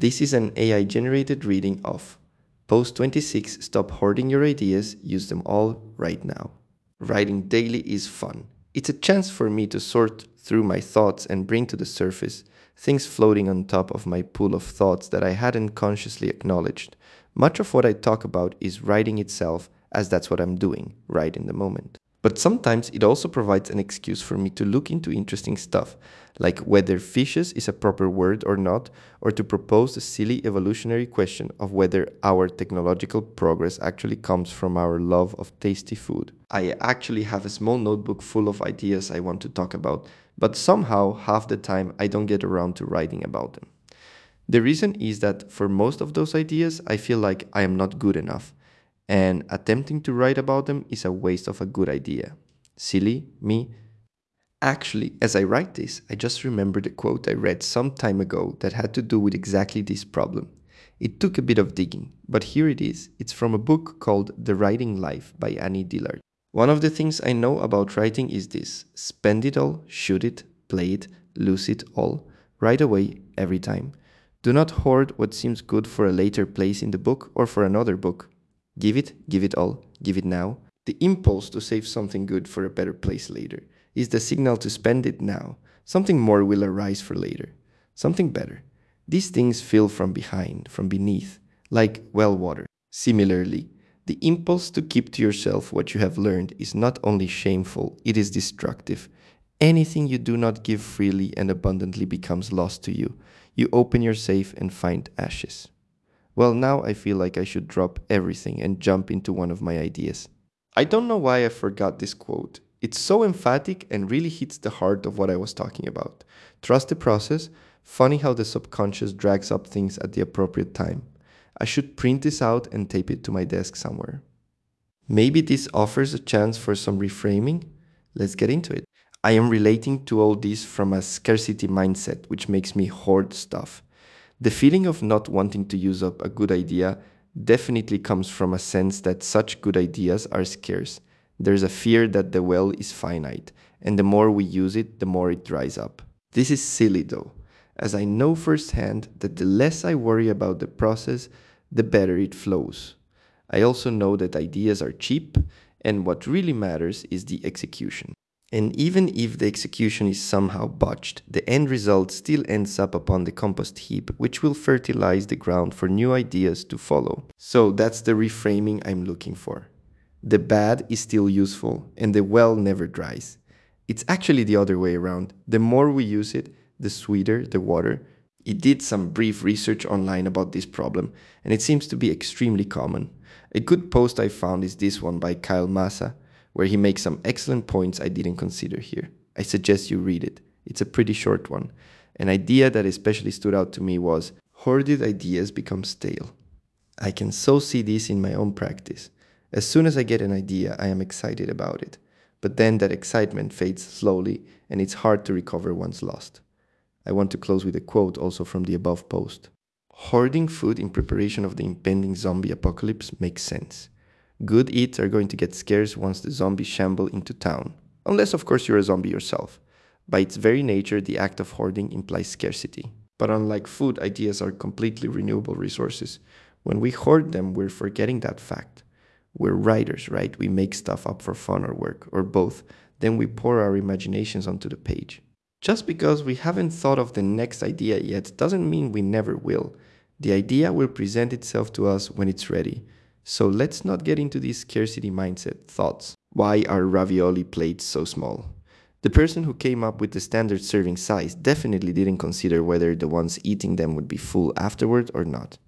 This is an AI-generated reading of Post 26, stop hoarding your ideas, use them all right now. Writing daily is fun. It's a chance for me to sort through my thoughts and bring to the surface things floating on top of my pool of thoughts that I hadn't consciously acknowledged. Much of what I talk about is writing itself, as that's what I'm doing, right in the moment. But sometimes it also provides an excuse for me to look into interesting stuff, like whether fishes is a proper word or not, or to propose the silly evolutionary question of whether our technological progress actually comes from our love of tasty food. I actually have a small notebook full of ideas I want to talk about, but somehow half the time I don't get around to writing about them. The reason is that for most of those ideas, I feel like I am not good enough, and attempting to write about them is a waste of a good idea. Silly, me. Actually, as I write this, I just remembered a quote I read some time ago that had to do with exactly this problem. It took a bit of digging, but here it is. It's from a book called The Writing Life by Annie Dillard. One of the things I know about writing is this: spend it all, shoot it, play it, lose it all, right away, every time. Do not hoard what seems good for a later place in the book or for another book. Give it all, give it now. The impulse to save something good for a better place later is the signal to spend it now. Something more will arise for later, something better. These things fill from behind, from beneath, like well water. Similarly, the impulse to keep to yourself what you have learned is not only shameful, it is destructive. Anything you do not give freely and abundantly becomes lost to you. You open your safe and find ashes. Well, now I feel like I should drop everything and jump into one of my ideas. I don't know why I forgot this quote. It's so emphatic and really hits the heart of what I was talking about. Trust the process. Funny how the subconscious drags up things at the appropriate time. I should print this out and tape it to my desk somewhere. Maybe this offers a chance for some reframing? Let's get into it. I am relating to all this from a scarcity mindset, which makes me hoard stuff. The feeling of not wanting to use up a good idea definitely comes from a sense that such good ideas are scarce. There's a fear that the well is finite, and the more we use it, the more it dries up. This is silly though, as I know firsthand that the less I worry about the process, the better it flows. I also know that ideas are cheap, and what really matters is the execution. And even if the execution is somehow botched, the end result still ends up upon the compost heap, which will fertilize the ground for new ideas to follow. So that's the reframing I'm looking for. The bad is still useful, and the well never dries. It's actually the other way around. The more we use it, the sweeter the water. I did some brief research online about this problem, and it seems to be extremely common. A good post I found is this one by Kyle Massa, where he makes some excellent points I didn't consider here. I suggest you read it. It's a pretty short one. An idea that especially stood out to me was, hoarded ideas become stale. I can so see this in my own practice. As soon as I get an idea, I am excited about it. But then that excitement fades slowly, and it's hard to recover once lost. I want to close with a quote also from the above post. Hoarding food in preparation of the impending zombie apocalypse makes sense. Good eats are going to get scarce once the zombies shamble into town. Unless, of course, you're a zombie yourself. By its very nature, the act of hoarding implies scarcity. But unlike food, ideas are completely renewable resources. When we hoard them, we're forgetting that fact. We're writers, right? We make stuff up for fun or work, or both. Then we pour our imaginations onto the page. Just because we haven't thought of the next idea yet doesn't mean we never will. The idea will present itself to us when it's ready. So let's not get into these scarcity mindset thoughts. Why are ravioli plates so small? The person who came up with the standard serving size definitely didn't consider whether the ones eating them would be full afterward or not.